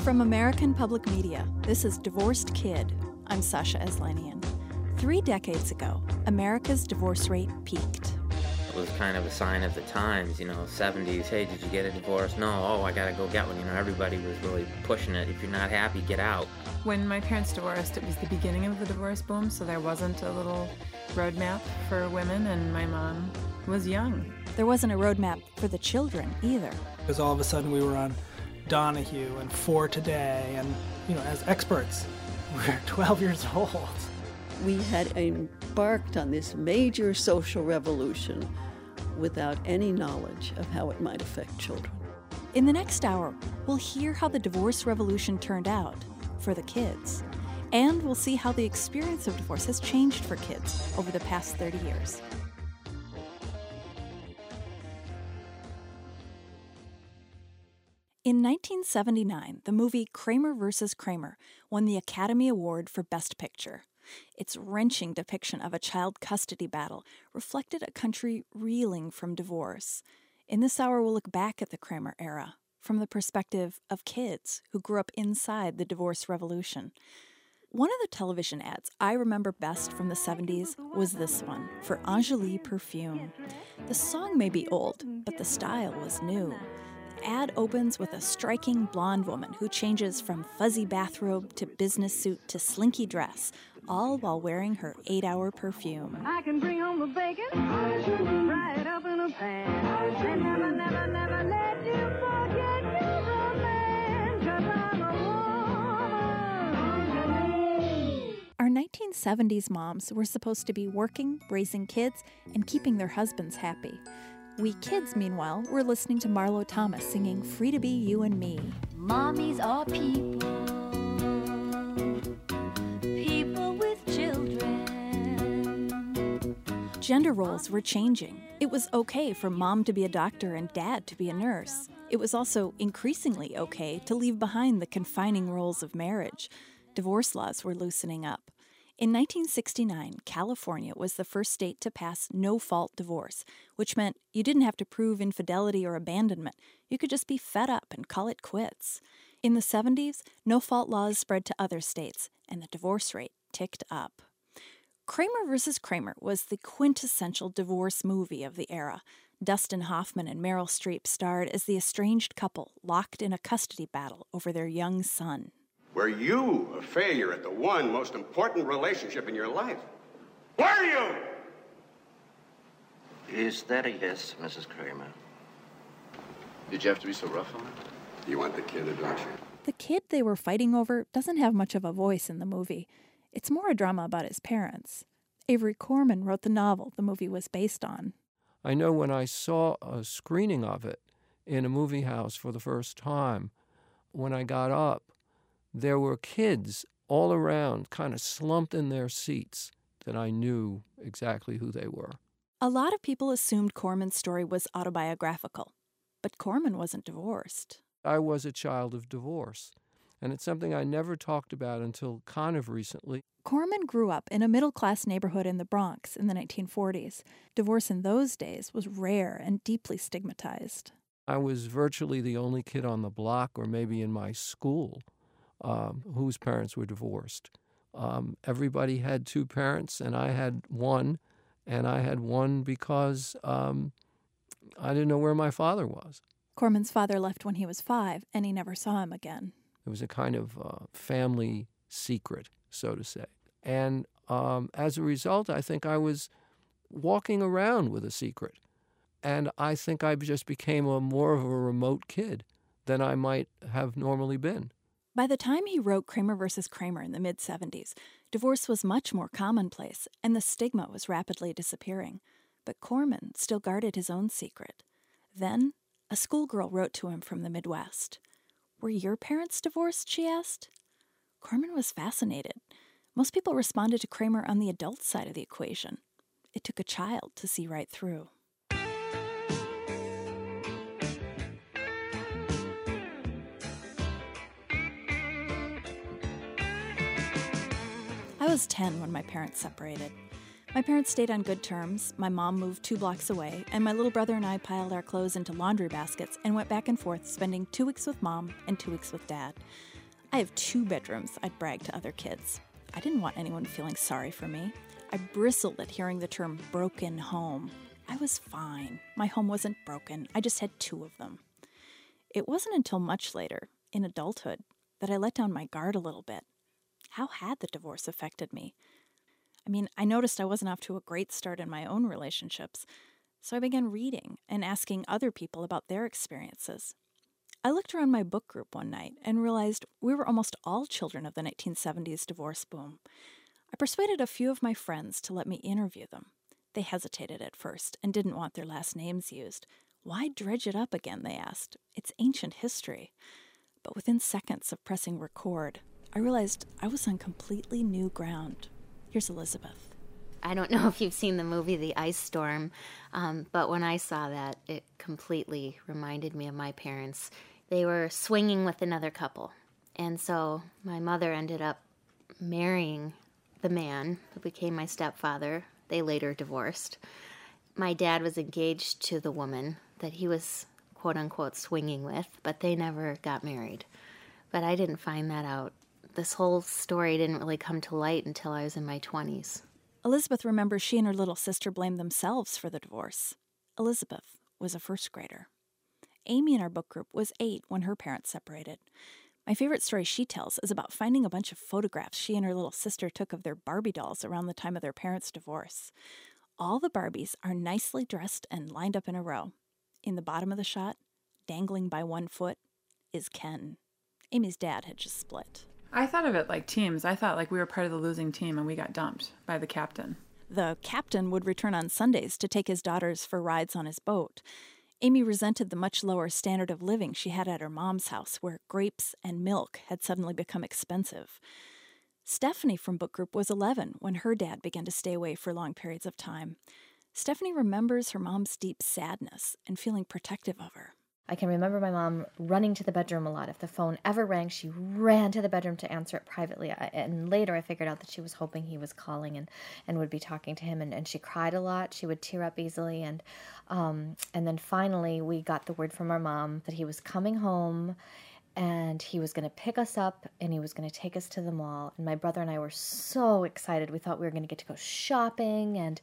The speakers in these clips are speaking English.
From American Public Media, this is Divorced Kid. I'm Sasha Eslanian. 3 decades ago, America's divorce rate peaked. It was kind of a sign of the times, 70s. Hey, did you get a divorce? No. Oh, I gotta go get one. Everybody was really pushing it. If you're not happy, get out. When my parents divorced, it was the beginning of the divorce boom, so there wasn't a little roadmap for women, and my mom was young. There wasn't a roadmap for the children either. Because all of a sudden we were on Donahue and For Today, and, as experts, we're 12 years old. We had embarked on this major social revolution without any knowledge of how it might affect children. In the next hour, we'll hear how the divorce revolution turned out for the kids. And we'll see how the experience of divorce has changed for kids over the past 30 years. In 1979, the movie Kramer vs. Kramer won the Academy Award for Best Picture. Its wrenching depiction of a child custody battle reflected a country reeling from divorce. In this hour, we'll look back at the Kramer era from the perspective of kids who grew up inside the divorce revolution. One of the television ads I remember best from the 70s was this one for Enjoli Perfume. The song may be old, but the style was new. The ad opens with a striking blonde woman who changes from fuzzy bathrobe to business suit to slinky dress, all while wearing her 8-hour perfume. I can bring home the bacon, fry it up in a pan, and never, never, never let you forget your romance, 'cause I'm a woman. Our 1970s moms were supposed to be working, raising kids, and keeping their husbands happy. We kids, meanwhile, were listening to Marlo Thomas singing Free to Be You and Me. Mommies are people, people with children. Gender roles were changing. It was okay for mom to be a doctor and dad to be a nurse. It was also increasingly okay to leave behind the confining roles of marriage. Divorce laws were loosening up. In 1969, California was the first state to pass no-fault divorce, which meant you didn't have to prove infidelity or abandonment. You could just be fed up and call it quits. In the 70s, no-fault laws spread to other states, and the divorce rate ticked up. Kramer vs. Kramer was the quintessential divorce movie of the era. Dustin Hoffman and Meryl Streep starred as the estranged couple locked in a custody battle over their young son. Were you a failure at the one most important relationship in your life? Were you? Is that a yes, Mrs. Kramer? Did you have to be so rough on her? You want the kid, or don't you? The kid they were fighting over doesn't have much of a voice in the movie. It's more a drama about his parents. Avery Corman wrote the novel the movie was based on. I know when I saw a screening of it in a movie house for the first time, when I got up, there were kids all around, kind of slumped in their seats, that I knew exactly who they were. A lot of people assumed Corman's story was autobiographical, but Corman wasn't divorced. I was a child of divorce, and it's something I never talked about until kind of recently. Corman grew up in a middle-class neighborhood in the Bronx in the 1940s. Divorce in those days was rare and deeply stigmatized. I was virtually the only kid on the block, or maybe in my school, whose parents were divorced. Everybody had 2 parents, and I had one, and I had one because I didn't know where my father was. Corman's father left when he was 5, and he never saw him again. It was a kind of family secret, so to say. And as a result, I think I was walking around with a secret. And I think I just became more of a remote kid than I might have normally been. By the time he wrote Kramer vs. Kramer in the mid-70s, divorce was much more commonplace, and the stigma was rapidly disappearing. But Corman still guarded his own secret. Then, a schoolgirl wrote to him from the Midwest. "Were your parents divorced?" she asked. Corman was fascinated. Most people responded to Kramer on the adult side of the equation. It took a child to see right through. I was 10 when my parents separated. My parents stayed on good terms, my mom moved 2 blocks away, and my little brother and I piled our clothes into laundry baskets and went back and forth, spending 2 weeks with mom and 2 weeks with dad. I have 2 bedrooms, I'd brag to other kids. I didn't want anyone feeling sorry for me. I bristled at hearing the term broken home. I was fine. My home wasn't broken. I just had 2 of them. It wasn't until much later, in adulthood, that I let down my guard a little bit. How had the divorce affected me? I mean, I noticed I wasn't off to a great start in my own relationships, so I began reading and asking other people about their experiences. I looked around my book group one night and realized we were almost all children of the 1970s divorce boom. I persuaded a few of my friends to let me interview them. They hesitated at first and didn't want their last names used. Why dredge it up again, they asked. It's ancient history. But within seconds of pressing record, I realized I was on completely new ground. Here's Elizabeth. I don't know if you've seen the movie The Ice Storm, but when I saw that, it completely reminded me of my parents. They were swinging with another couple, and so my mother ended up marrying the man who became my stepfather. They later divorced. My dad was engaged to the woman that he was quote-unquote swinging with, but they never got married. But I didn't find that out. This whole story didn't really come to light until I was in my 20s. Elizabeth remembers she and her little sister blamed themselves for the divorce. Elizabeth was a first grader. Amy in our book group was 8 when her parents separated. My favorite story she tells is about finding a bunch of photographs she and her little sister took of their Barbie dolls around the time of their parents' divorce. All the Barbies are nicely dressed and lined up in a row. In the bottom of the shot, dangling by one foot, is Ken. Amy's dad had just split. I thought of it like teams. I thought like we were part of the losing team and we got dumped by the captain. The captain would return on Sundays to take his daughters for rides on his boat. Amy resented the much lower standard of living she had at her mom's house, where grapes and milk had suddenly become expensive. Stephanie from book group was 11 when her dad began to stay away for long periods of time. Stephanie remembers her mom's deep sadness and feeling protective of her. I can remember my mom running to the bedroom a lot. If the phone ever rang, she ran to the bedroom to answer it privately. And later I figured out that she was hoping he was calling and would be talking to him. And she cried a lot. She would tear up easily. And then finally we got the word from our mom that he was coming home and he was going to pick us up and he was going to take us to the mall. And my brother and I were so excited. We thought we were going to get to go shopping. And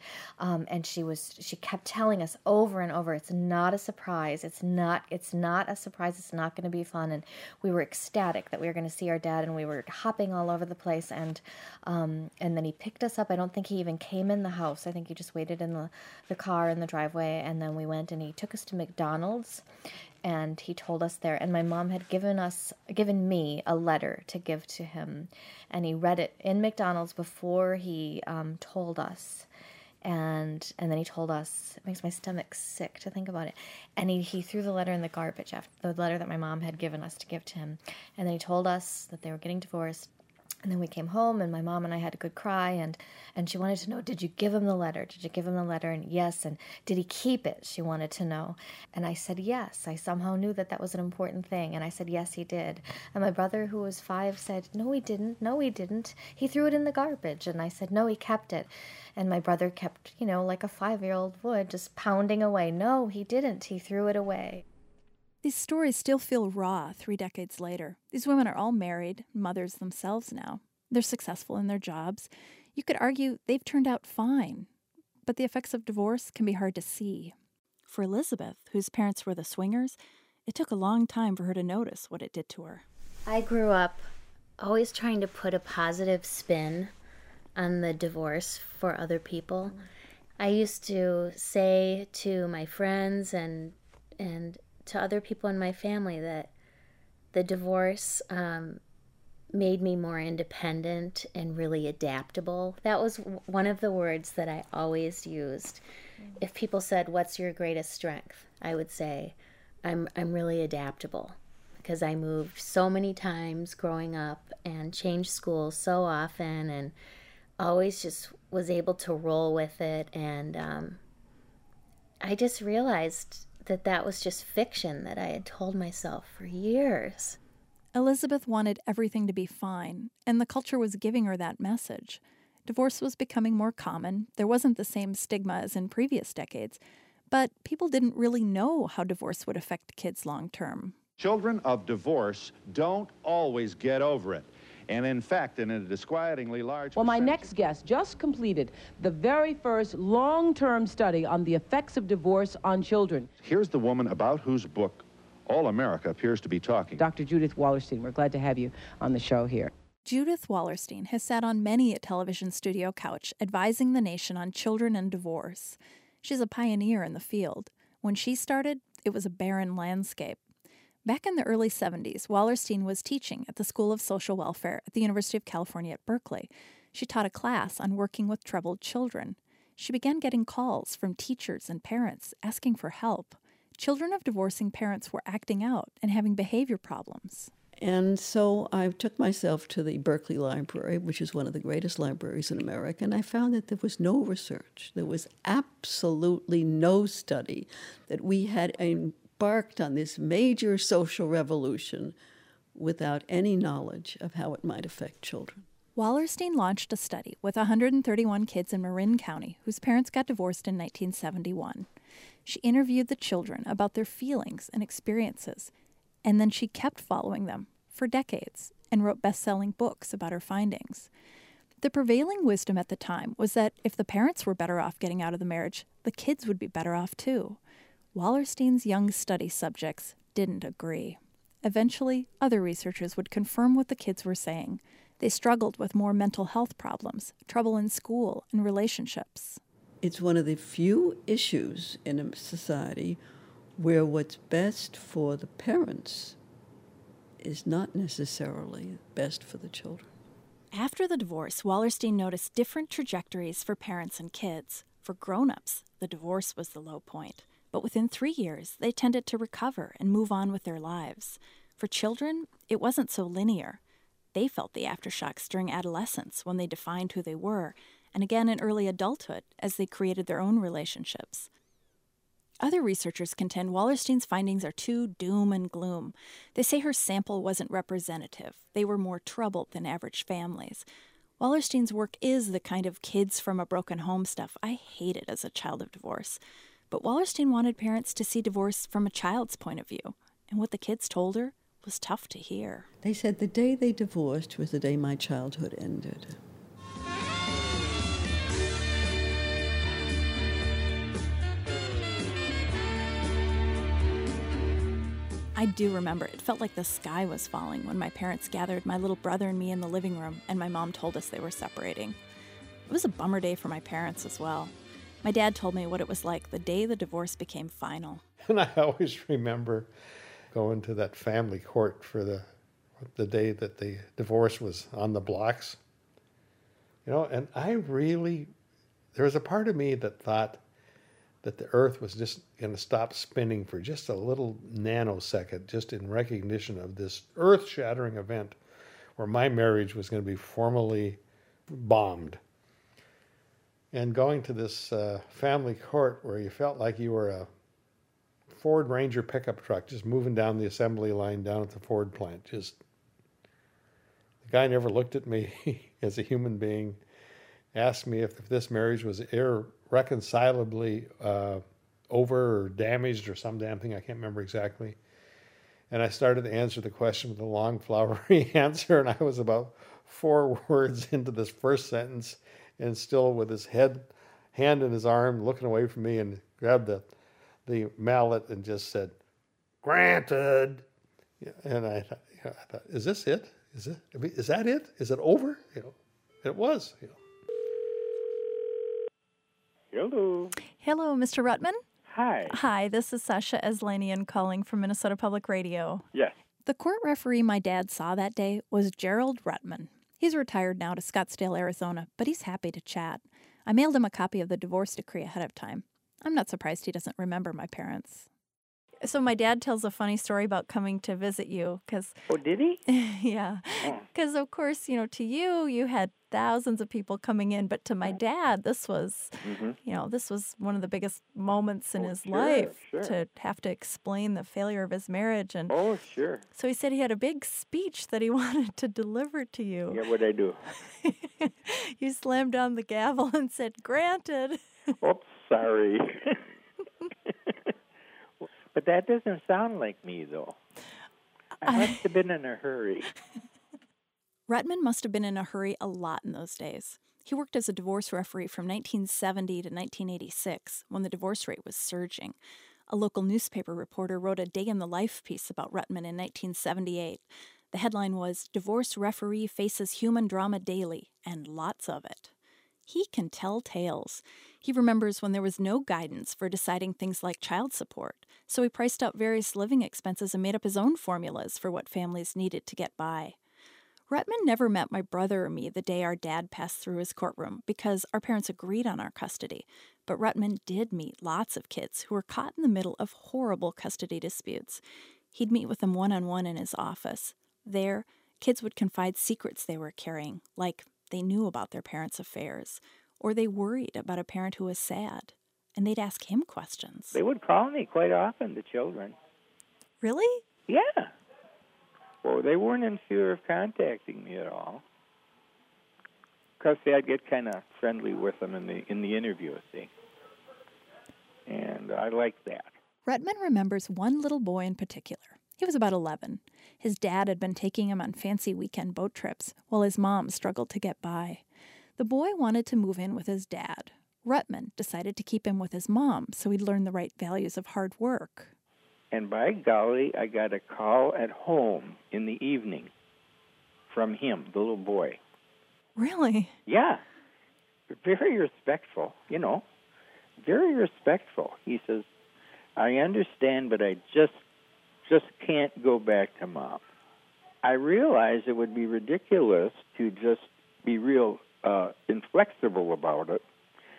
she kept telling us over and over, it's not a surprise. It's not a surprise. It's not going to be fun. And we were ecstatic that we were going to see our dad, and we were hopping all over the place. And then he picked us up. I don't think he even came in the house. I think he just waited in the car in the driveway. And then we went and he took us to McDonald's. And he told us there, and my mom had given me a letter to give to him, and he read it in McDonald's before he told us, and then he told us. It makes my stomach sick to think about it. And he threw the letter in the garbage, after the letter that my mom had given us to give to him, and then he told us that they were getting divorced. And then we came home, and my mom and I had a good cry, and she wanted to know, did you give him the letter? Did you give him the letter? And yes, and did he keep it? She wanted to know. And I said yes. I somehow knew that was an important thing, and I said yes, he did. And my brother, who was 5, said, no, he didn't. No, he didn't. He threw it in the garbage. And I said, no, he kept it. And my brother kept, like a 5-year-old would, just pounding away. No, he didn't. He threw it away. These stories still feel raw 3 decades later. These women are all married, mothers themselves now. They're successful in their jobs. You could argue they've turned out fine. But the effects of divorce can be hard to see. For Elizabeth, whose parents were the swingers, it took a long time for her to notice what it did to her. I grew up always trying to put a positive spin on the divorce for other people. I used to say to my friends and to other people in my family that the divorce made me more independent and really adaptable. That was one of the words that I always used. If people said, what's your greatest strength? I would say, I'm really adaptable, because I moved so many times growing up and changed schools so often and always just was able to roll with it. And I just realized that was just fiction that I had told myself for years. Elizabeth wanted everything to be fine, and the culture was giving her that message. Divorce was becoming more common. There wasn't the same stigma as in previous decades, but people didn't really know how divorce would affect kids long term. Children of divorce don't always get over it. And in fact, in a disquietingly large Well, my next guest just completed the very first long-term study on the effects of divorce on children. Here's the woman about whose book all America appears to be talking. Dr. Judith Wallerstein, we're glad to have you on the show here. Judith Wallerstein has sat on many a television studio couch advising the nation on children and divorce. She's a pioneer in the field. When she started, it was a barren landscape. Back in the early 70s, Wallerstein was teaching at the School of Social Welfare at the University of California at Berkeley. She taught a class on working with troubled children. She began getting calls from teachers and parents asking for help. Children of divorcing parents were acting out and having behavior problems. And so I took myself to the Berkeley Library, which is one of the greatest libraries in America, and I found that there was no research. There was absolutely no study that we had embarked on this major social revolution without any knowledge of how it might affect children. Wallerstein launched a study with 131 kids in Marin County whose parents got divorced in 1971. She interviewed the children about their feelings and experiences, and then she kept following them for decades and wrote best-selling books about her findings. The prevailing wisdom at the time was that if the parents were better off getting out of the marriage, the kids would be better off too. Wallerstein's young study subjects didn't agree. Eventually, other researchers would confirm what the kids were saying. They struggled with more mental health problems, trouble in school, and relationships. It's one of the few issues in a society where what's best for the parents is not necessarily best for the children. After the divorce, Wallerstein noticed different trajectories for parents and kids. For grown-ups, the divorce was the low point. But within 3 years, they tended to recover and move on with their lives. For children, it wasn't so linear. They felt the aftershocks during adolescence when they defined who they were, and again in early adulthood as they created their own relationships. Other researchers contend Wallerstein's findings are too doom and gloom. They say her sample wasn't representative. They were more troubled than average families. Wallerstein's work is the kind of kids from a broken home stuff I hated as a child of divorce. But Wallerstein wanted parents to see divorce from a child's point of view, and what the kids told her was tough to hear. They said the day they divorced was the day my childhood ended. I do remember it felt like the sky was falling when my parents gathered my little brother and me in the living room and my mom told us they were separating. It was a bummer day for my parents as well. My dad told me what it was like the day the divorce became final. And I always remember going to that family court for the day that the divorce was on the blocks. You know, and there was a part of me that thought that the earth was just going to stop spinning for just a little nanosecond, just in recognition of this earth-shattering event where my marriage was going to be formally bombed. And going to this family court where you felt like you were a Ford Ranger pickup truck just moving down the assembly line down at the Ford plant. The guy never looked at me as a human being, asked me if this marriage was irreconcilably over or damaged or some damn thing, I can't remember exactly. And I started to answer the question with a long, flowery answer, and I was about 4 words into this first sentence, and still with his hand in his arm, looking away from me, and grabbed the mallet and just said, "Granted." And I thought, is this it? Is that it? Is it over? It was. Hello. Hello, Mr. Rutman. Hi. Hi, this is Sasha Eslanian calling from Minnesota Public Radio. Yes. The court referee my dad saw that day was Gerald Rutman. He's retired now to Scottsdale, Arizona, but he's happy to chat. I mailed him a copy of the divorce decree ahead of time. I'm not surprised he doesn't remember my parents. So my dad tells a funny story about coming to visit you, because... Oh, did he? Yeah. Because, of course, to you had thousands of people coming in, but to my dad, this was, this was one of the biggest moments in his life, to have to explain the failure of his marriage. And oh, sure. So he said he had a big speech that he wanted to deliver to you. Yeah, what'd I do? You slammed down the gavel and said, "Granted." Oops, sorry. But that doesn't sound like me, though. I must have been in a hurry. Ruttman must have been in a hurry a lot in those days. He worked as a divorce referee from 1970 to 1986, when the divorce rate was surging. A local newspaper reporter wrote a day-in-the-life piece about Ruttman in 1978. The headline was, "Divorce Referee Faces Human Drama Daily, and Lots of It." He can tell tales. He remembers when there was no guidance for deciding things like child support, so he priced out various living expenses and made up his own formulas for what families needed to get by. Ruttman never met my brother or me the day our dad passed through his courtroom because our parents agreed on our custody, but Ruttman did meet lots of kids who were caught in the middle of horrible custody disputes. He'd meet with them one-on-one in his office. There, kids would confide secrets they were carrying, like they knew about their parents' affairs, or they worried about a parent who was sad, and they'd ask him questions. They would call me quite often, the children. Really? Yeah. Well, they weren't in fear of contacting me at all. Because I'd get kind of friendly with them in the interview, see. And I liked that. Ruttman remembers one little boy in particular. He was about 11. His dad had been taking him on fancy weekend boat trips, while his mom struggled to get by. The boy wanted to move in with his dad. Ruttman decided to keep him with his mom so he'd learn the right values of hard work. And by golly, I got a call at home in the evening from him, the little boy. Really? Yeah. Very respectful, very respectful. He says, "I understand, but I just can't go back to Mom." I realized it would be ridiculous to just be real inflexible about it.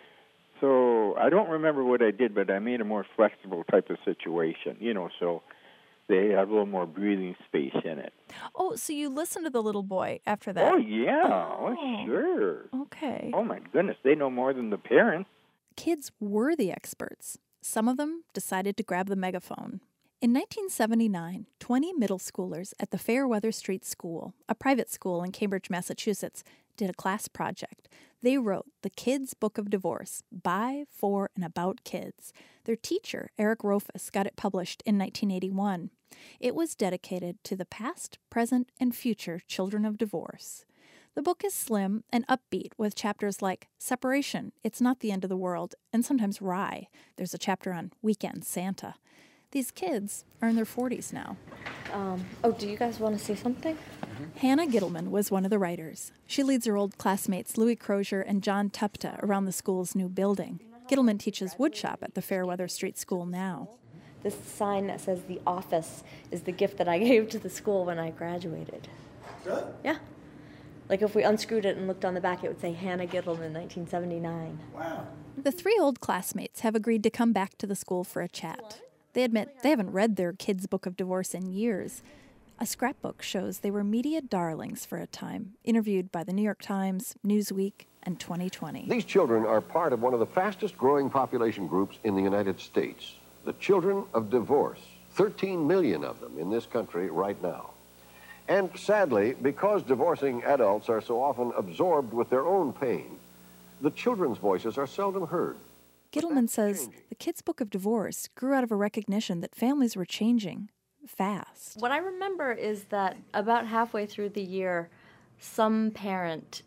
So I don't remember what I did, but I made a more flexible type of situation, so they have a little more breathing space in it. Oh, so you listened to the little boy after that? Oh, yeah. Oh, sure. Okay. Oh, my goodness. They know more than the parents. Kids were the experts. Some of them decided to grab the megaphone. In 1979, 20 middle schoolers at the Fairweather Street School, a private school in Cambridge, Massachusetts, did a class project. They wrote The Kids' Book of Divorce, by, for, and about kids. Their teacher, Eric Rofus, got it published in 1981. It was dedicated to the past, present, and future children of divorce. The book is slim and upbeat with chapters like Separation, It's Not the End of the World, and sometimes Rye. There's a chapter on Weekend Santa. These kids are in their 40s now. Do you guys want to see something? Hannah Gittleman was one of the writers. She leads her old classmates Louis Crozier and John Tupta around the school's new building. Gittleman teaches woodshop at the Fairweather Street School now. This sign that says the office is the gift that I gave to the school when I graduated. Really? Yeah. Like if we unscrewed it and looked on the back, it would say Hannah Gittleman, 1979. Wow. The three old classmates have agreed to come back to the school for a chat. They admit they haven't read their kids' book of divorce in years. A scrapbook shows they were media darlings for a time, interviewed by the New York Times, Newsweek, and 2020. These children are part of one of the fastest growing population groups in the United States, the children of divorce. 13 million of them in this country right now. And sadly, because divorcing adults are so often absorbed with their own pain, the children's voices are seldom heard. Gittleman says the Kids' Book of Divorce grew out of a recognition that families were changing fast. What I remember is that about halfway through the year, some parent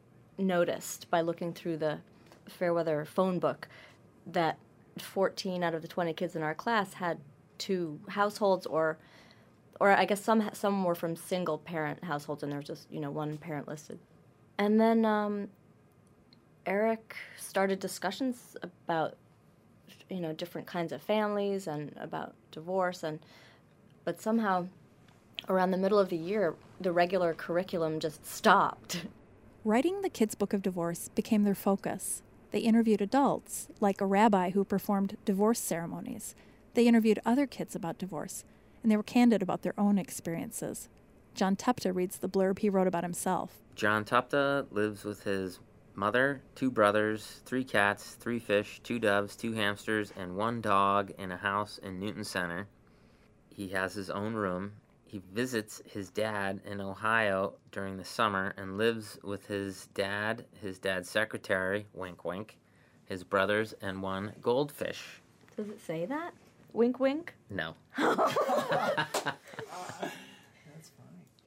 noticed by looking through the Fairweather phone book that 14 out of the 20 kids in our class had two households, or I guess some were from single parent households, and there was just one parent listed. And then Eric started discussions about different kinds of families and about divorce, but somehow around the middle of the year the regular curriculum just stopped. Writing the Kids' Book of Divorce became their focus. They interviewed adults, like a rabbi who performed divorce ceremonies. They interviewed other kids about divorce, and they were candid about their own experiences. John Tupta reads the blurb he wrote about himself. John Tupta lives with his mother, 2 brothers, 3 cats, 3 fish, 2 doves, 2 hamsters, and 1 dog in a house in Newton Center. He has his own room. He visits his dad in Ohio during the summer and lives with his dad's secretary, wink wink, his brothers, and 1 goldfish. Does it say that? Wink wink? No.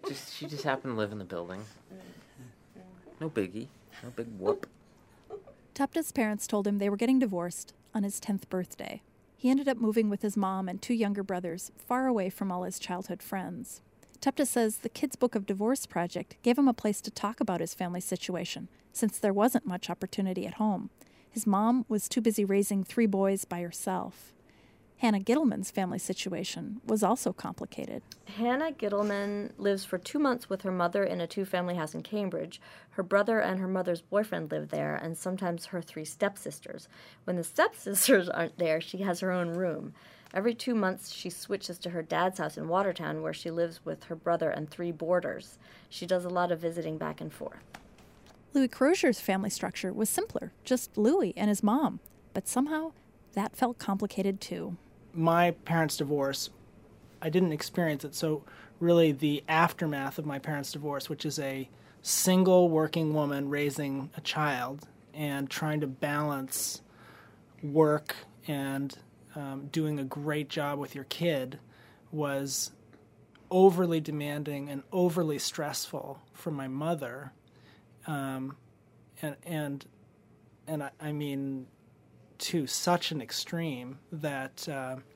She just happened to live in the building. No biggie. No big whoop. Tupta's parents told him they were getting divorced on his 10th birthday. He ended up moving with his mom and 2 younger brothers far away from all his childhood friends. Tupta says the Kids Book of Divorce project gave him a place to talk about his family situation, since there wasn't much opportunity at home. His mom was too busy raising 3 boys by herself. Hannah Gittleman's family situation was also complicated. Hannah Gittleman lives for 2 months with her mother in a 2-family house in Cambridge. Her brother and her mother's boyfriend live there, and sometimes her 3 stepsisters. When the stepsisters aren't there, she has her own room. Every 2 months, she switches to her dad's house in Watertown, where she lives with her brother and 3 boarders. She does a lot of visiting back and forth. Louis Crozier's family structure was simpler, just Louis and his mom. But somehow, that felt complicated too. My parents' divorce, I didn't experience it, so really the aftermath of my parents' divorce, which is a single working woman raising a child and trying to balance work and doing a great job with your kid, was overly demanding and overly stressful for my mother. I mean, to such an extreme that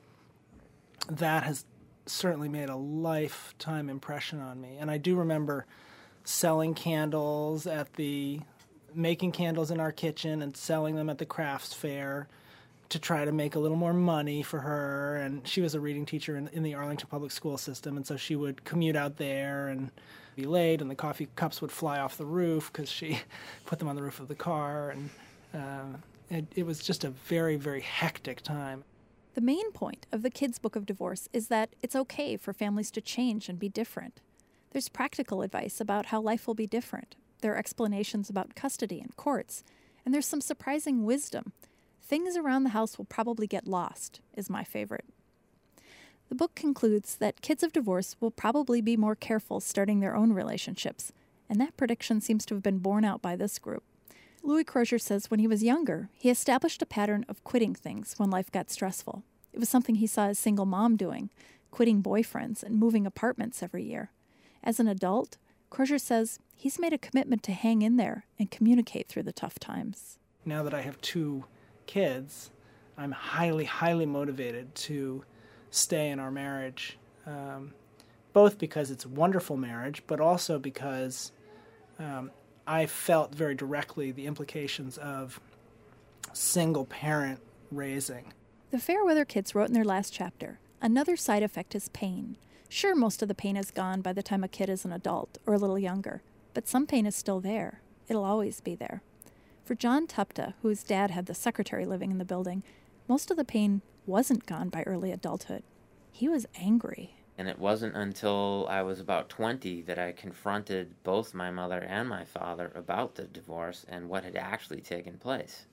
that has certainly made a lifetime impression on me. And I do remember selling candles making candles in our kitchen and selling them at the crafts fair to try to make a little more money for her. And she was a reading teacher in the Arlington Public School System, and so she would commute out there and be late, and the coffee cups would fly off the roof because she put them on the roof of the car. And it was just a very, very hectic time. The main point of the Kids Book of Divorce is that it's okay for families to change and be different. There's practical advice about how life will be different. There are explanations about custody and courts, and there's some surprising wisdom. Things around the house will probably get lost, is my favorite. The book concludes that kids of divorce will probably be more careful starting their own relationships, and that prediction seems to have been borne out by this group. Louis Crozier says when he was younger, he established a pattern of quitting things when life got stressful. It was something he saw his single mom doing, quitting boyfriends and moving apartments every year. As an adult, Crozier says he's made a commitment to hang in there and communicate through the tough times. Now that I have 2 kids, I'm highly, highly motivated to stay in our marriage, both because it's a wonderful marriage, but also because I felt very directly the implications of single-parent raising. The Fairweather kids wrote in their last chapter, another side effect is pain. Sure, most of the pain is gone by the time a kid is an adult or a little younger, but some pain is still there. It'll always be there. For John Tupta, whose dad had the secretary living in the building, most of the pain wasn't gone by early adulthood. He was angry. And it wasn't until I was about 20 that I confronted both my mother and my father about the divorce and what had actually taken place.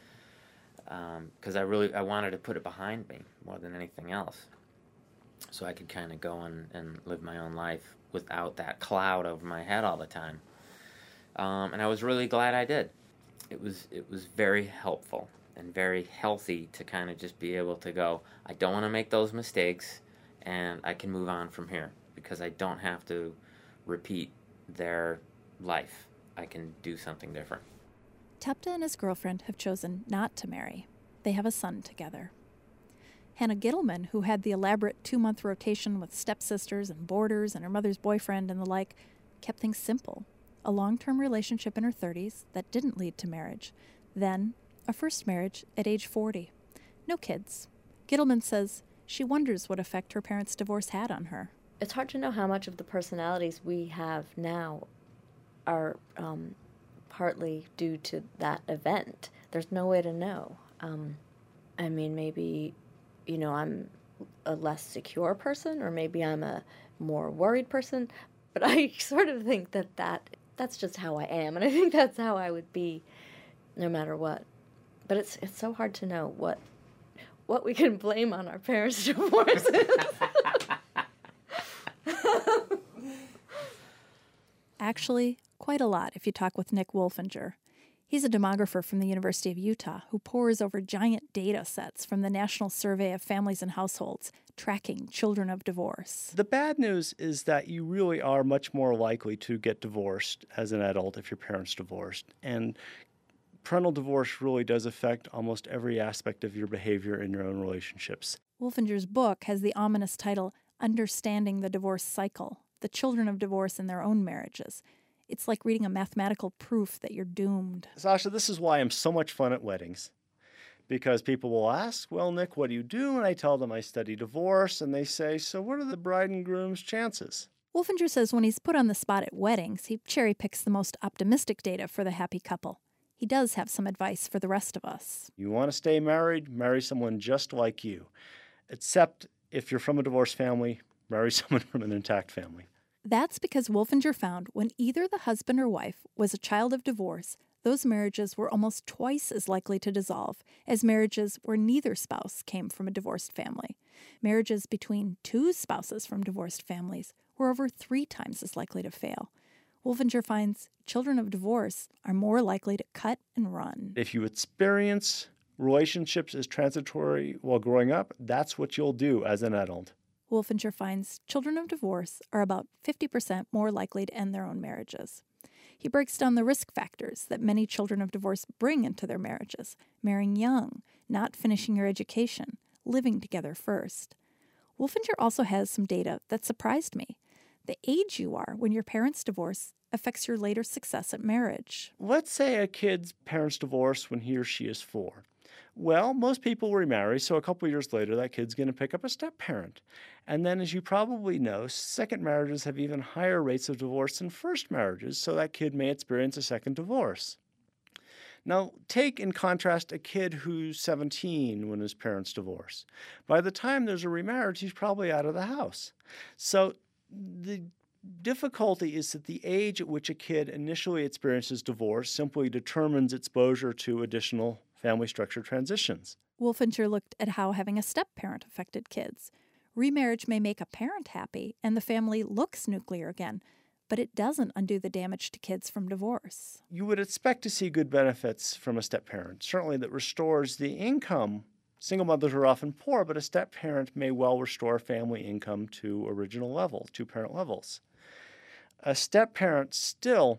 Because I wanted to put it behind me more than anything else. So I could kind of go and live my own life without that cloud over my head all the time. And I was really glad I did. It was very helpful and very healthy to kind of just be able to go, I don't want to make those mistakes, and I can move on from here because I don't have to repeat their life. I can do something different. Tupta and his girlfriend have chosen not to marry. They have a son together. Hannah Gittleman, who had the elaborate 2-month rotation with stepsisters and boarders and her mother's boyfriend and the like, kept things simple. A long-term relationship in her 30s that didn't lead to marriage. Then, a first marriage at age 40. No kids. Gittleman says she wonders what effect her parents' divorce had on her. It's hard to know how much of the personalities we have now are partly due to that event. There's no way to know. I mean, maybe, I'm a less secure person, or maybe I'm a more worried person, but I sort of think that's just how I am, and I think that's how I would be no matter what. But it's so hard to know what we can blame on our parents' divorces. Actually, quite a lot if you talk with Nick Wolfinger. He's a demographer from the University of Utah who pores over giant data sets from the National Survey of Families and Households, tracking children of divorce. The bad news is that you really are much more likely to get divorced as an adult if your parents divorced. And parental divorce really does affect almost every aspect of your behavior in your own relationships. Wolfinger's book has the ominous title, Understanding the Divorce Cycle, the children of divorce in their own marriages. It's like reading a mathematical proof that you're doomed. Sasha, this is why I'm so much fun at weddings. Because people will ask, well, Nick, what do you do? And I tell them I study divorce, and they say, so what are the bride and groom's chances? Wolfinger says when he's put on the spot at weddings, he cherry-picks the most optimistic data for the happy couple. He does have some advice for the rest of us. You want to stay married? Marry someone just like you. Except if you're from a divorced family, marry someone from an intact family. That's because Wolfinger found when either the husband or wife was a child of divorce, those marriages were almost twice as likely to dissolve as marriages where neither spouse came from a divorced family. Marriages between two spouses from divorced families were over 3 times as likely to fail. Wolfinger finds children of divorce are more likely to cut and run. If you experience relationships as transitory while growing up, that's what you'll do as an adult. Wolfinger finds children of divorce are about 50% more likely to end their own marriages. He breaks down the risk factors that many children of divorce bring into their marriages: marrying young, not finishing your education, living together first. Wolfinger also has some data that surprised me. The age you are when your parents divorce affects your later success at marriage. Let's say a kid's parents divorce when he or she is 4. Well, most people remarry, so a couple years later, that kid's going to pick up a step-parent. And then, as you probably know, second marriages have even higher rates of divorce than first marriages, so that kid may experience a second divorce. Now, take in contrast a kid who's 17 when his parents divorce. By the time there's a remarriage, he's probably out of the house. So the difficulty is that the age at which a kid initially experiences divorce simply determines exposure to additional family structure transitions. Wolfinger looked at how having a step-parent affected kids. Remarriage may make a parent happy, and the family looks nuclear again, but it doesn't undo the damage to kids from divorce. You would expect to see good benefits from a step-parent, certainly that restores the income. Single mothers are often poor, but a step-parent may well restore family income to original level, two-parent levels. A step-parent still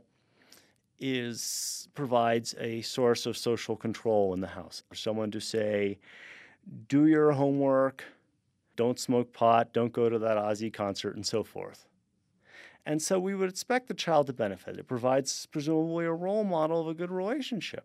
provides a source of social control in the house. For someone to say, do your homework, don't smoke pot, don't go to that Ozzy concert, and so forth. And so we would expect the child to benefit. It provides presumably a role model of a good relationship.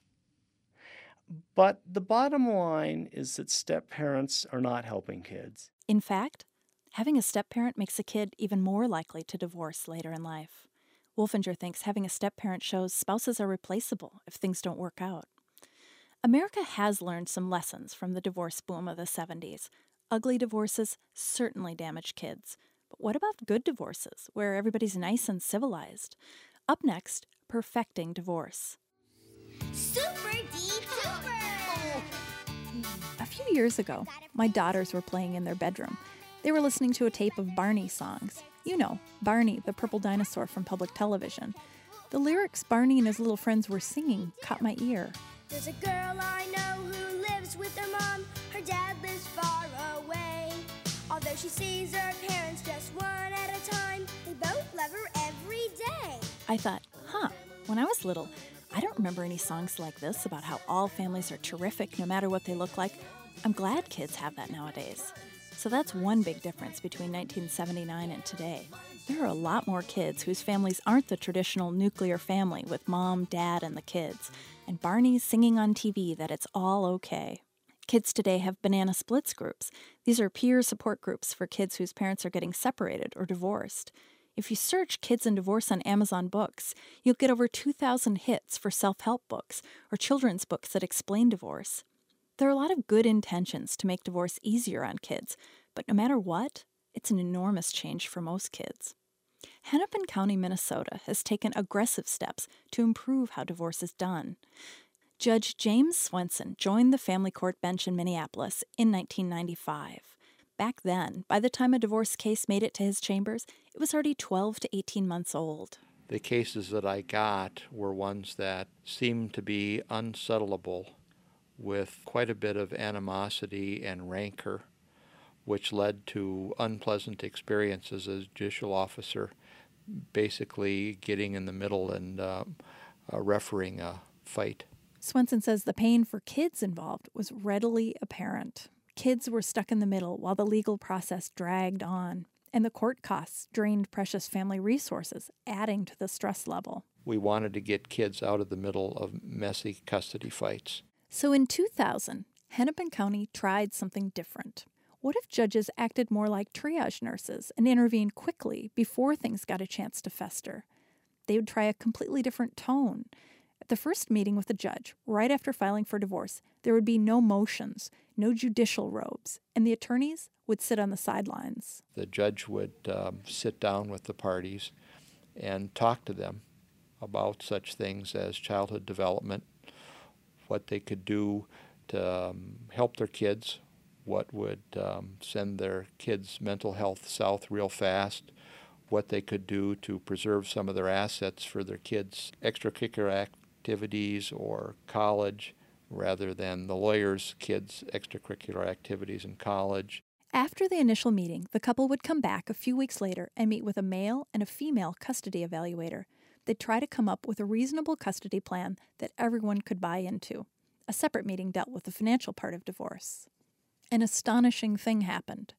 But the bottom line is that step-parents are not helping kids. In fact, having a step-parent makes a kid even more likely to divorce later in life. Wolfinger thinks having a step-parent shows spouses are replaceable if things don't work out. America has learned some lessons from the divorce boom of the 70s. Ugly divorces certainly damage kids. But what about good divorces, where everybody's nice and civilized? Up next, perfecting divorce. Super duper! A few years ago, my daughters were playing in their bedroom. They were listening to a tape of Barney songs. You know, Barney, the purple dinosaur from public television. The lyrics Barney and his little friends were singing caught my ear. There's a girl I know who lives with her mom. Her dad lives far away. Although she sees her parents just one at a time, they both love her every day. I thought, when I was little, I don't remember any songs like this about how all families are terrific no matter what they look like. I'm glad kids have that nowadays. So that's one big difference between 1979 and today. There are a lot more kids whose families aren't the traditional nuclear family with mom, dad, and the kids, and Barney's singing on TV that it's all okay. Kids today have banana splits groups. These are peer support groups for kids whose parents are getting separated or divorced. If you search kids and divorce on Amazon Books, you'll get over 2,000 hits for self-help books or children's books that explain divorce. There are a lot of good intentions to make divorce easier on kids, but no matter what, it's an enormous change for most kids. Hennepin County, Minnesota has taken aggressive steps to improve how divorce is done. Judge James Swenson joined the family court bench in Minneapolis in 1995. Back then, by the time a divorce case made it to his chambers, it was already 12 to 18 months old. The cases that I got were ones that seemed to be unsettlable, with quite a bit of animosity and rancor, which led to unpleasant experiences as a judicial officer, basically getting in the middle and refereeing a fight. Swenson says the pain for kids involved was readily apparent. Kids were stuck in the middle while the legal process dragged on, and the court costs drained precious family resources, adding to the stress level. We wanted to get kids out of the middle of messy custody fights. So in 2000, Hennepin County tried something different. What if judges acted more like triage nurses and intervened quickly before things got a chance to fester? They would try a completely different tone. At the first meeting with the judge, right after filing for divorce, there would be no motions, no judicial robes, and the attorneys would sit on the sidelines. The judge would sit down with the parties and talk to them about such things as childhood development, what they could do to help their kids, what would send their kids' mental health south real fast, what they could do to preserve some of their assets for their kids' extracurricular activities or college, rather than the lawyer's kids' extracurricular activities in college. After the initial meeting, the couple would come back a few weeks later and meet with a male and a female custody evaluator. They'd try to come up with a reasonable custody plan that everyone could buy into. A separate meeting dealt with the financial part of divorce. An astonishing thing happened.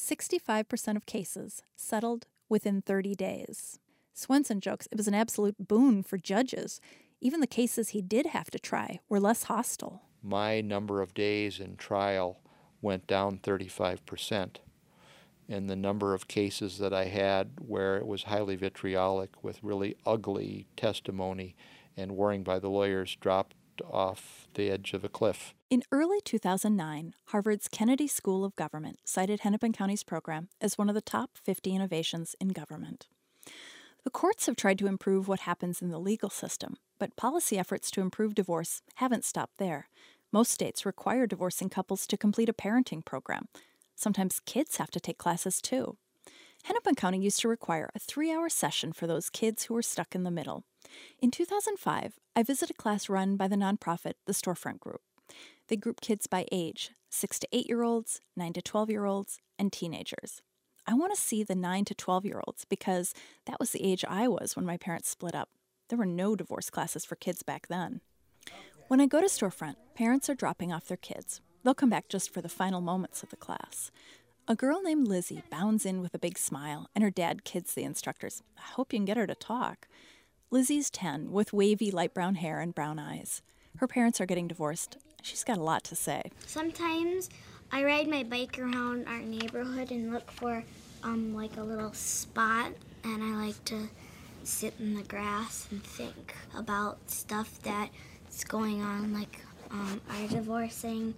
65% of cases settled within 30 days. Swenson jokes it was an absolute boon for judges. Even the cases he did have to try were less hostile. My number of days in trial went down 35%. And the number of cases that I had where it was highly vitriolic with really ugly testimony and worrying by the lawyers dropped off the edge of a cliff. In early 2009, Harvard's Kennedy School of Government cited Hennepin County's program as one of the top 50 innovations in government. The courts have tried to improve what happens in the legal system, but policy efforts to improve divorce haven't stopped there. Most states require divorcing couples to complete a parenting program. Sometimes kids have to take classes too. Hennepin County used to require a 3-hour session for those kids who were stuck in the middle. In 2005, I visited a class run by the nonprofit The Storefront Group. They group kids by age, 6 to 8-year-olds, 9 to 12-year-olds, and teenagers. I want to see the 9 to 12-year-olds because that was the age I was when my parents split up. There were no divorce classes for kids back then. When I go to Storefront, parents are dropping off their kids. They'll come back just for the final moments of the class. A girl named Lizzie bounds in with a big smile, and her dad kids the instructors. I hope you can get her to talk. Lizzie's 10, with wavy light brown hair and brown eyes. Her parents are getting divorced. She's got a lot to say. Sometimes I ride my bike around our neighborhood and look for like a little spot, and I like to sit in the grass and think about stuff that's going on, like our divorcing.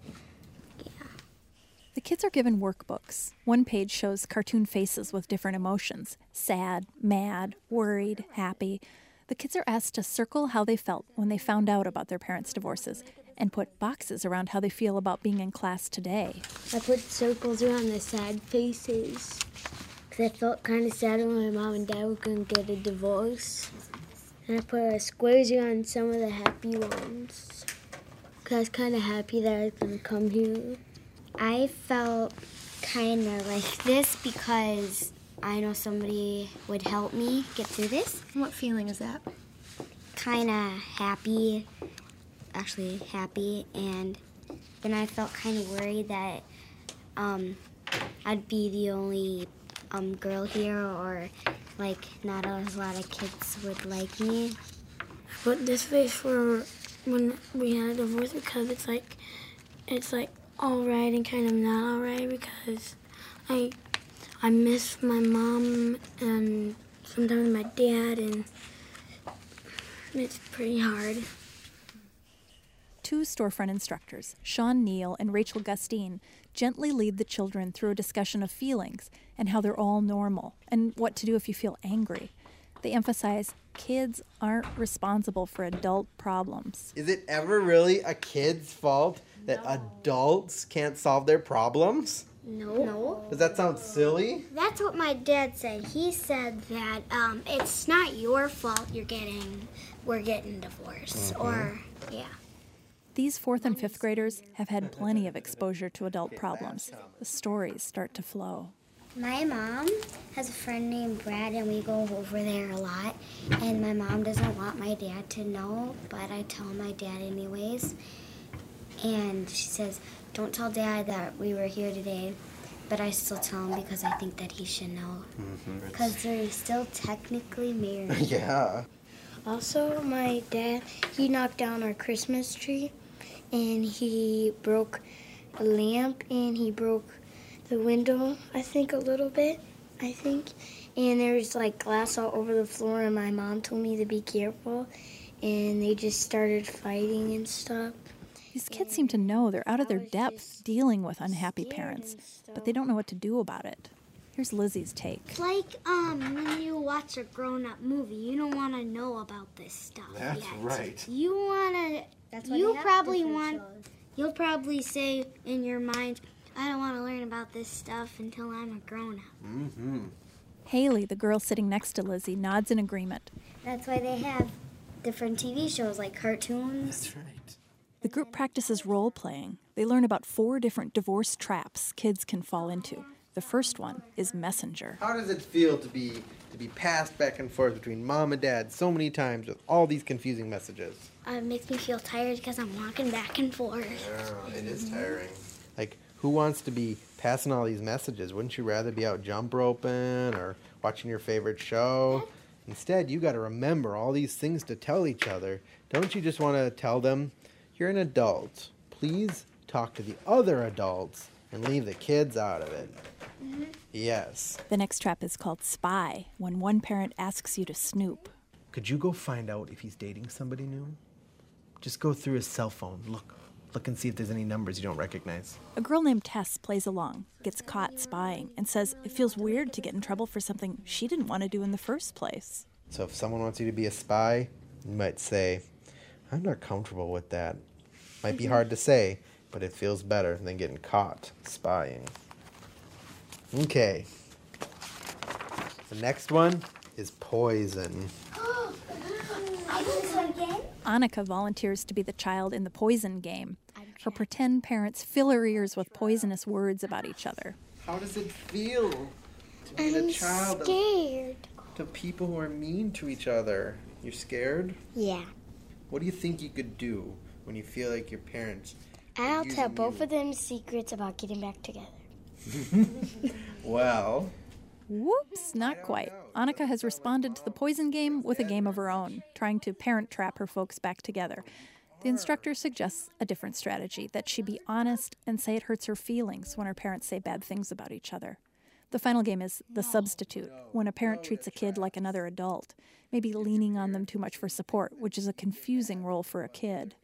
The kids are given workbooks. One page shows cartoon faces with different emotions: sad, mad, worried, happy. The kids are asked to circle how they felt when they found out about their parents' divorces and put boxes around how they feel about being in class today. I put circles around the sad faces because I felt kind of sad when my mom and dad were going to get a divorce. And I put squares around some of the happy ones because I was kind of happy that I was going to come here. I felt kind of like this because I know somebody would help me get through this. What feeling is that? Kind of happy, actually happy, and then I felt kind of worried that I'd be the only girl here, or like not a lot of kids would like me. But this face for when we had a divorce because it's like all right and kind of not all right because I miss my mom and sometimes my dad, and it's pretty hard. Two Storefront instructors, Sean Neal and Rachel Gustine, gently lead the children through a discussion of feelings and how they're all normal and what to do if you feel angry. They emphasize kids aren't responsible for adult problems. Is it ever really a kid's fault that adults can't solve their problems? No. Does that sound silly? That's what my dad said. He said that it's not your fault we're getting divorced. Or, yeah. These 4th and 5th graders have had plenty of exposure to adult problems. The stories start to flow. My mom has a friend named Brad, and we go over there a lot. And my mom doesn't want my dad to know, but I tell my dad anyways. And she says, don't tell Dad that we were here today, but I still tell him because I think that he should know. Because they're still technically married. Yeah. Also, my dad, he knocked down our Christmas tree, and he broke a lamp, and he broke the window, I think, a little bit, And there's like glass all over the floor, and my mom told me to be careful, and they just started fighting and stuff. These kids seem to know they're out of their depth dealing with unhappy parents, but they don't know what to do about it. Here's Lizzie's take. It's like when you watch a grown-up movie, you don't want to know about this stuff That's yet. right. You want to, you'll probably say in your mind, I don't want to learn about this stuff until I'm a grown-up. Haley, the girl sitting next to Lizzie, nods in agreement. That's why they have different TV shows like cartoons. That's right. The group practices role-playing. They learn about 4 different divorce traps kids can fall into. The first one is messenger. How does it feel to be passed back and forth between mom and dad so many times with all these confusing messages? It makes me feel tired because I'm walking back and forth. Yeah, it is tiring. Like, who wants to be passing all these messages? Wouldn't you rather be out jump roping or watching your favorite show? Instead, you got to remember all these things to tell each other. Don't you just want to tell them, you're an adult. Please talk to the other adults and leave the kids out of it. Yes. The next trap is called spy, when one parent asks you to snoop. Could you go find out if he's dating somebody new? Just go through his cell phone. Look and see if there's any numbers you don't recognize. A girl named Tess plays along, gets caught spying, and says it feels weird to get in trouble for something she didn't want to do in the first place. So if someone wants you to be a spy, you might say, I'm not comfortable with that. Might be hard to say, but it feels better than getting caught spying. Okay. The next one is poison. Annika volunteers to be the child in the poison game. Her pretend parents fill her ears with poisonous words about each other. How does it feel to be the child of people who are mean to each other? You're scared? Yeah. What do you think you could do when you feel like your parents I'll tell both of them secrets about getting back together. Well. Whoops, not quite. Annika has responded to the poison game with a game of her own, trying to parent trap her folks back together. The instructor suggests a different strategy, that she be honest and say it hurts her feelings when her parents say bad things about each other. The final game is the substitute, when a parent treats a kid like another adult, maybe leaning on them too much for support, which is a confusing role for a kid.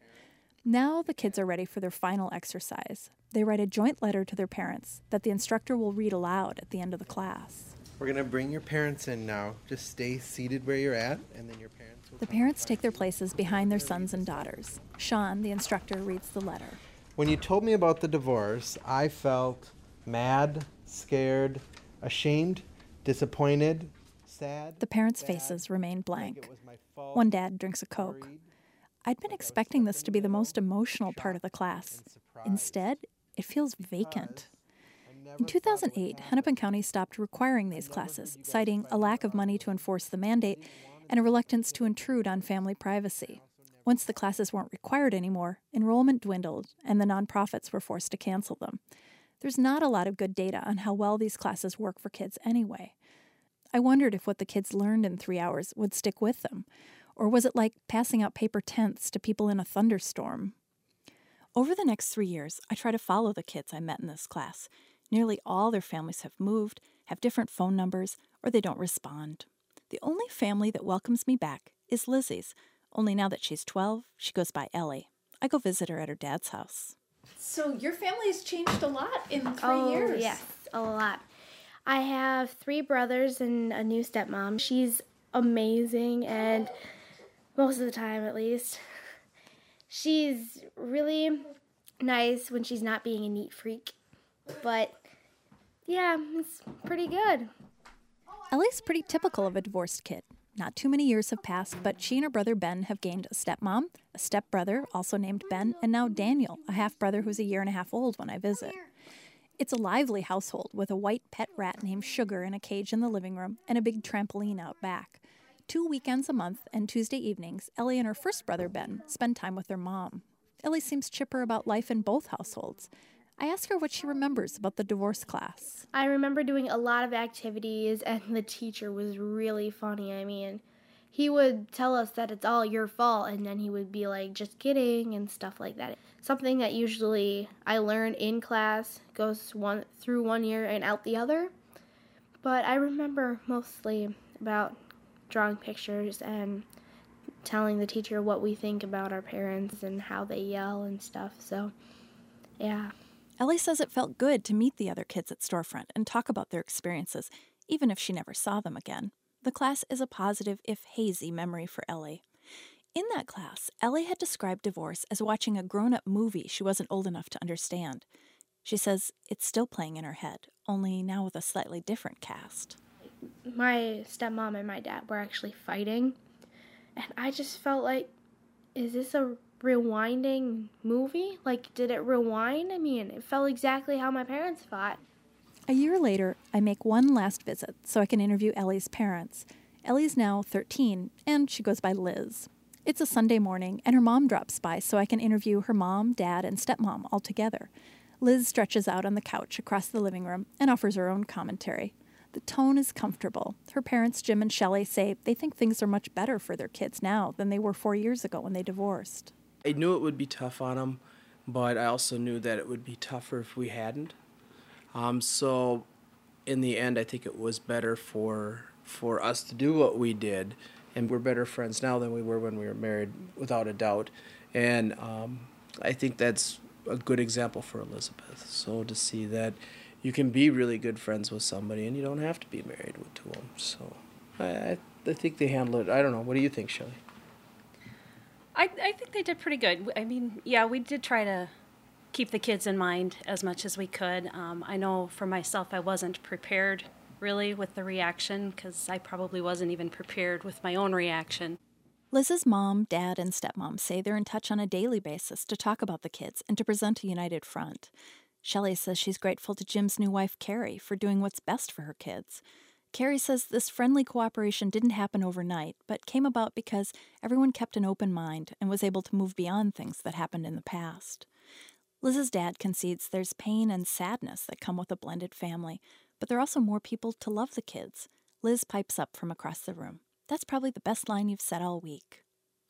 Now the kids are ready for their final exercise. They write a joint letter to their parents that the instructor will read aloud at the end of the class. We're going to bring your parents in now. Just stay seated where you're at, and then your parents will... The parents take their places behind their sons and daughters. Sean, the instructor, reads the letter. When you told me about the divorce, I felt mad, scared, ashamed, disappointed, sad. The parents' faces remain blank. One dad drinks a Coke. I'd been expecting this to be the most emotional part of the class. Instead, it feels vacant. In 2008, Hennepin County stopped requiring these classes, citing a lack of money to enforce the mandate and a reluctance to intrude on family privacy. Once the classes weren't required anymore, enrollment dwindled and the nonprofits were forced to cancel them. There's not a lot of good data on how well these classes work for kids anyway. I wondered if what the kids learned in 3 hours would stick with them, or was it like passing out paper tenths to people in a thunderstorm? Over the next 3 years, I try to follow the kids I met in this class. Nearly all their families have moved, have different phone numbers, or they don't respond. The only family that welcomes me back is Lizzie's, only now that she's 12, she goes by Ellie. I go visit her at her dad's house. So your family has changed a lot in 3 years. Yes, a lot. I have 3 brothers and a new stepmom. She's amazing, and most of the time at least. She's really nice when she's not being a neat freak. But Yeah, it's pretty good. Ellie's pretty typical of a divorced kid. Not too many years have passed, but she and her brother Ben have gained a stepmom, a stepbrother, also named Ben, and now Daniel, a half-brother who's a year and a half old when I visit. It's a lively household with a white pet rat named Sugar in a cage in the living room and a big trampoline out back. 2 weekends a month and Tuesday evenings, Ellie and her first brother Ben spend time with their mom. Ellie seems chipper about life in both households. I ask her what she remembers about the divorce class. I remember doing a lot of activities, and the teacher was really funny. I mean, he would tell us that it's all your fault, and then he would be like, just kidding, and stuff like that. Something that usually I learn in class goes through 1 year and out the other. But I remember mostly about drawing pictures and telling the teacher what we think about our parents and how they yell and stuff. So, yeah. Ellie says it felt good to meet the other kids at Storefront and talk about their experiences, even if she never saw them again. The class is a positive, if hazy, memory for Ellie. In that class, Ellie had described divorce as watching a grown-up movie she wasn't old enough to understand. She says it's still playing in her head, only now with a slightly different cast. My stepmom and my dad were actually fighting, and I just felt like, is this a rewinding movie? Like, did it rewind? I mean, it felt exactly how my parents fought. A year later, I make one last visit so I can interview Ellie's parents. Ellie's now 13, and she goes by Liz. It's a Sunday morning, and her mom drops by so I can interview her mom, dad, and stepmom all together. Liz stretches out on the couch across the living room and offers her own commentary. The tone is comfortable. Her parents, Jim and Shelley, say they think things are much better for their kids now than they were 4 years ago when they divorced. I knew it would be tough on them, but I also knew that it would be tougher if we hadn't. So in the end, I think it was better for us to do what we did, and we're better friends now than we were when we were married, without a doubt. And I think that's a good example for Elizabeth. So to see that you can be really good friends with somebody and you don't have to be married to them. So I think they handle it. I don't know. What do you think, Shelley? I think they did pretty good. I mean, yeah, we did try to keep the kids in mind as much as we could. I know for myself, I wasn't prepared really with the reaction because I probably wasn't even prepared with my own reaction. Liz's mom, dad, and stepmom say they're in touch on a daily basis to talk about the kids and to present a united front. Shelley says she's grateful to Jim's new wife, Carrie, for doing what's best for her kids. Carrie says this friendly cooperation didn't happen overnight, but came about because everyone kept an open mind and was able to move beyond things that happened in the past. Liz's dad concedes there's pain and sadness that come with a blended family, but there are also more people to love the kids. Liz pipes up from across the room. That's probably the best line you've said all week.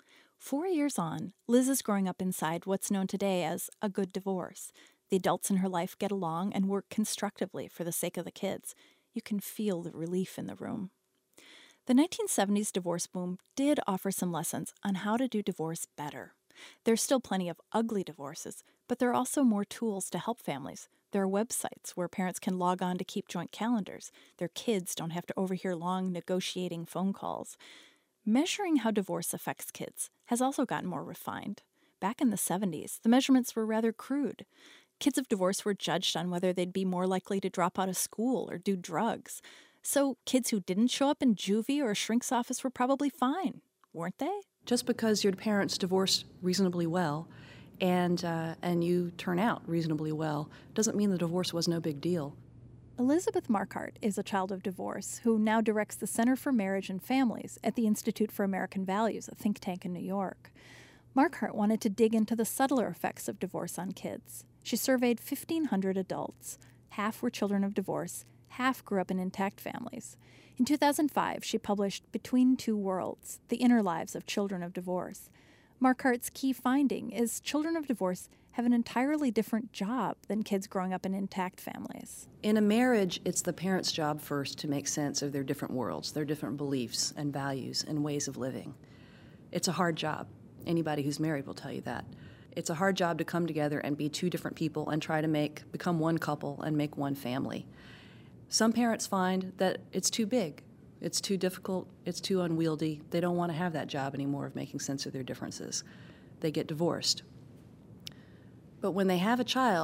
4 years on, Liz is growing up inside what's known today as a good divorce. The adults in her life get along and work constructively for the sake of the kids. You can feel the relief in the room. The 1970s divorce boom did offer some lessons on how to do divorce better. There's still plenty of ugly divorces, but there are also more tools to help families. There are websites where parents can log on to keep joint calendars. Their kids don't have to overhear long negotiating phone calls. Measuring how divorce affects kids has also gotten more refined. Back in the 70s, the measurements were rather crude. Kids of divorce were judged on whether they'd be more likely to drop out of school or do drugs. So kids who didn't show up in juvie or a shrink's office were probably fine, weren't they? Just because your parents divorced reasonably well and you turn out reasonably well doesn't mean the divorce was no big deal. Elizabeth Marquardt is a child of divorce who now directs the Center for Marriage and Families at the Institute for American Values, a think tank in New York. Marquardt wanted to dig into the subtler effects of divorce on kids. She surveyed 1,500 adults. Half were children of divorce, half grew up in intact families. In 2005, she published Between Two Worlds, The Inner Lives of Children of Divorce. Marquardt's key finding is children of divorce have an entirely different job than kids growing up in intact families. In a marriage, it's the parents' job first to make sense of their different worlds, their different beliefs and values and ways of living. It's a hard job. Anybody who's married will tell you that. It's a hard job to come together and be two different people and try to become one couple and make one family. Some parents find that it's too big, it's too difficult, it's too unwieldy. They don't want to have that job anymore of making sense of their differences. They get divorced. But when they have a child,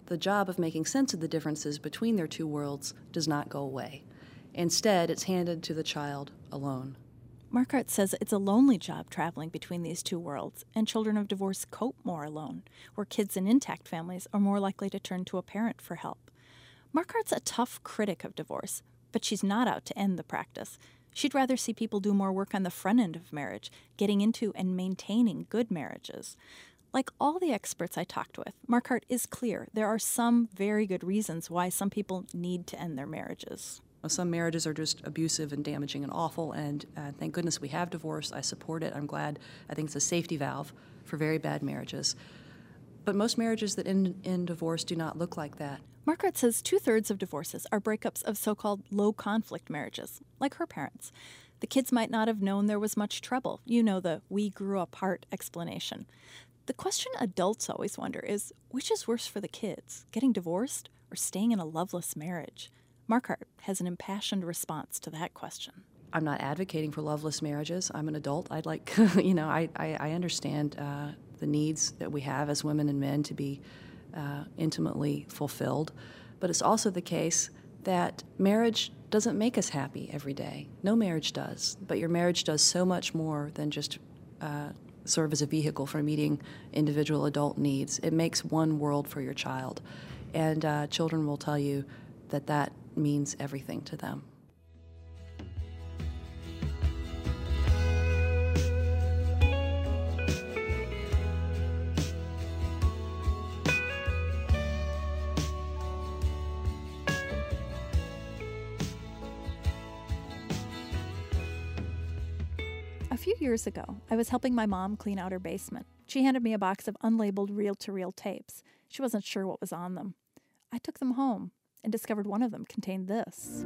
the job of making sense of the differences between their two worlds does not go away. Instead, it's handed to the child alone. Marquardt says it's a lonely job traveling between these two worlds, and children of divorce cope more alone, where kids in intact families are more likely to turn to a parent for help. Marquardt's a tough critic of divorce, but she's not out to end the practice. She'd rather see people do more work on the front end of marriage, getting into and maintaining good marriages. Like all the experts I talked with, Marquardt is clear there are some very good reasons why some people need to end their marriages. Some marriages are just abusive and damaging and awful, and thank goodness we have divorce. I support it. I'm glad. I think it's a safety valve for very bad marriages. But most marriages that end in divorce do not look like that. Marquardt says 2/3 of divorces are breakups of so-called low-conflict marriages, like her parents. The kids might not have known there was much trouble. You know, the "we grew apart" explanation. The question adults always wonder is, which is worse for the kids, getting divorced or staying in a loveless marriage? Marquardt has an impassioned response to that question. I'm not advocating for loveless marriages. I'm an adult. I'd like, I understand the needs that we have as women and men to be intimately fulfilled. But it's also the case that marriage doesn't make us happy every day. No marriage does. But your marriage does so much more than just serve as a vehicle for meeting individual adult needs. It makes one world for your child. And children will tell you that that means everything to them. A few years ago, I was helping my mom clean out her basement. She handed me a box of unlabeled reel-to-reel tapes. She wasn't sure what was on them. I took them home and discovered one of them contained this.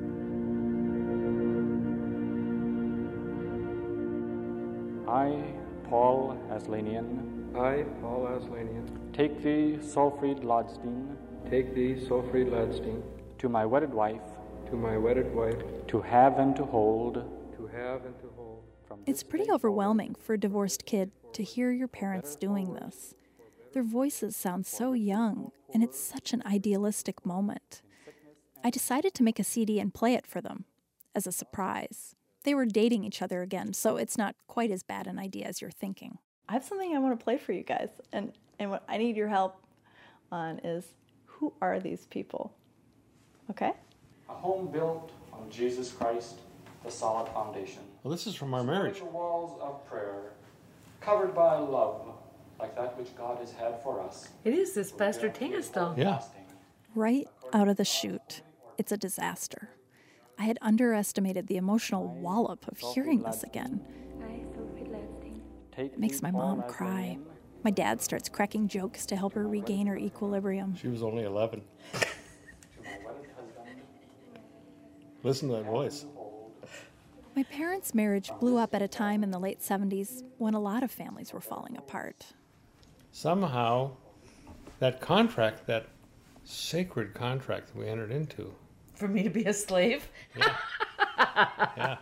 I, Paul Aslanian. I, Paul Aslanian. Take thee, Solfrid Lodstein. Take thee, Solfrid Lodstein. To my wedded wife. To my wedded wife. To have and to hold. To have and to hold. It's pretty overwhelming for a divorced kid to hear your parents doing this. Their voices sound so young, and it's such an idealistic moment. I decided to make a CD and play it for them as a surprise. They were dating each other again, so it's not quite as bad an idea as you're thinking. I have something I want to play for you guys, and what I need your help on is, who are these people? Okay? A home built on Jesus Christ, the solid foundation. Well, this is from our marriage. The walls of prayer, covered by love, like that which God has had for us. It is this Pastor Tina style. Yeah. Right out of the chute, it's a disaster. I had underestimated the emotional wallop of hearing this again. It makes my mom cry. My dad starts cracking jokes to help her regain her equilibrium. She was only 11. Listen to that voice. My parents' marriage blew up at a time in the late 70s when a lot of families were falling apart. Somehow, that contract, that sacred contract that we entered into. For me to be a slave? Yeah.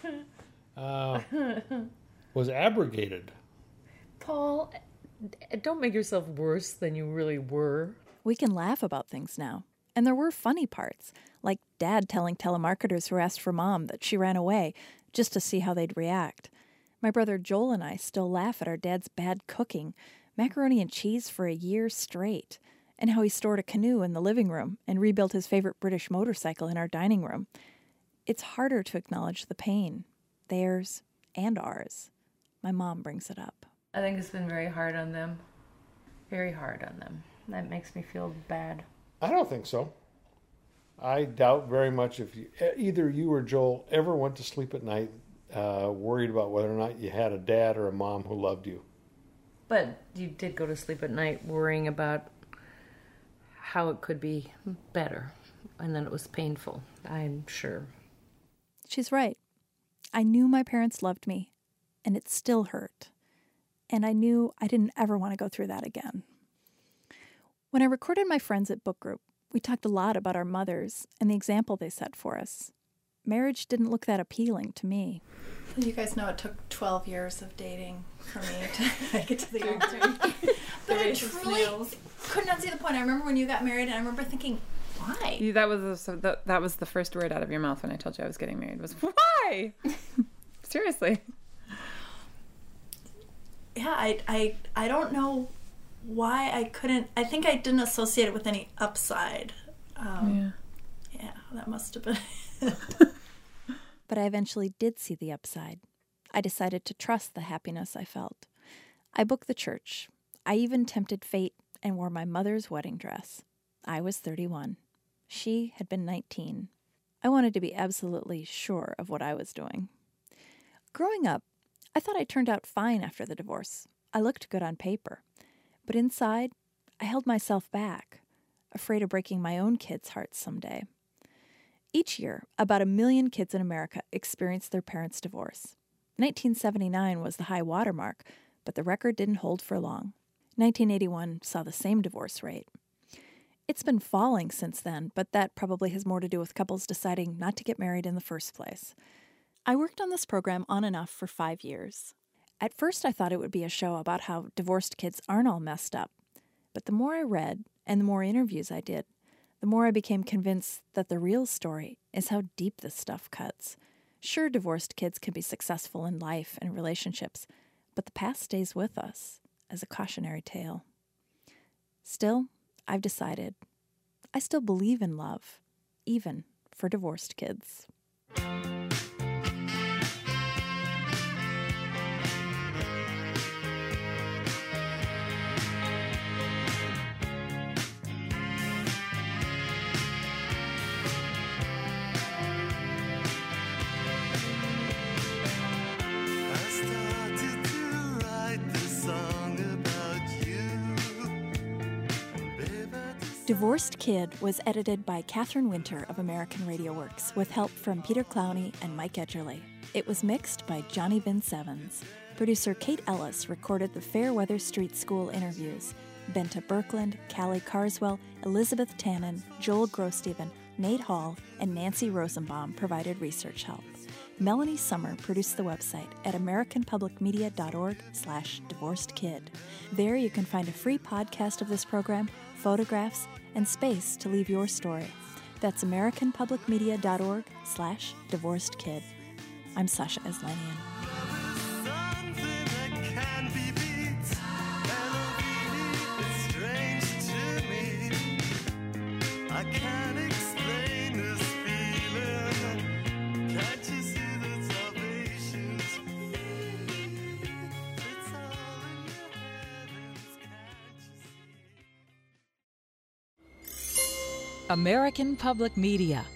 Was abrogated. Paul, don't make yourself worse than you really were. We can laugh about things now. And there were funny parts, like Dad telling telemarketers who asked for Mom that she ran away just to see how they'd react. My brother Joel and I still laugh at our dad's bad cooking, macaroni and cheese for a year straight, and how he stored a canoe in the living room and rebuilt his favorite British motorcycle in our dining room. It's harder to acknowledge the pain, theirs and ours. My mom brings it up. I think it's been very hard on them. Very hard on them. That makes me feel bad. I don't think so. I doubt very much if either you or Joel ever went to sleep at night worried about whether or not you had a dad or a mom who loved you. But you did go to sleep at night worrying about how it could be better, and then it was painful, I'm sure. She's right. I knew my parents loved me, and it still hurt. And I knew I didn't ever want to go through that again. When I recorded my friends at book group, we talked a lot about our mothers and the example they set for us. marriage didn't look that appealing to me. You guys know it took 12 years of dating for me to make it to the altar. But I truly could not see the point. I remember when you got married, and I remember thinking, why? That was the first word out of your mouth when I told you I was getting married, was why? Seriously. Yeah, I don't know why I couldn't. I think I didn't associate it with any upside. Yeah, that must have been it. But I eventually did see the upside. I decided to trust the happiness I felt. I booked the church. I even tempted fate and wore my mother's wedding dress. I was 31. She had been 19. I wanted to be absolutely sure of what I was doing. Growing up, I thought I turned out fine after the divorce. I looked good on paper. But inside, I held myself back, afraid of breaking my own kids' hearts someday. Each year, about 1 million kids in America experience their parents' divorce. 1979 was the high watermark, but the record didn't hold for long. 1981 saw the same divorce rate. It's been falling since then, but that probably has more to do with couples deciding not to get married in the first place. I worked on this program on and off for 5 years. At first, I thought it would be a show about how divorced kids aren't all messed up. But the more I read and the more interviews I did, the more I became convinced that the real story is how deep this stuff cuts. Sure, divorced kids can be successful in life and relationships, but the past stays with us as a cautionary tale. Still, I've decided I still believe in love, even for divorced kids. Divorced Kid was edited by Catherine Winter of American Radio Works with help from Peter Clowney and Mike Edgerly. It was mixed by Johnny Vince Evans. Producer Kate Ellis recorded the Fairweather Street School interviews. Benta Birkland, Callie Carswell, Elizabeth Tannen, Joel Grossteven, Nate Hall, and Nancy Rosenbaum provided research help. Melanie Summer produced the website at americanpublicmedia.org/divorcedkid. There you can find a free podcast of this program, photographs, and space to leave your story. That's americanpublicmedia.org/divorcedkid. I'm Sasha Aslanian. American Public Media